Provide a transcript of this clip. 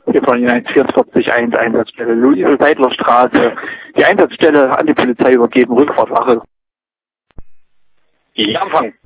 Hier von Ihnen 144 Einsatzstelle Luise-Seidler-Straße. Die Einsatzstelle an die Polizei übergeben, Rückfahrtwache. Ja, Empfang.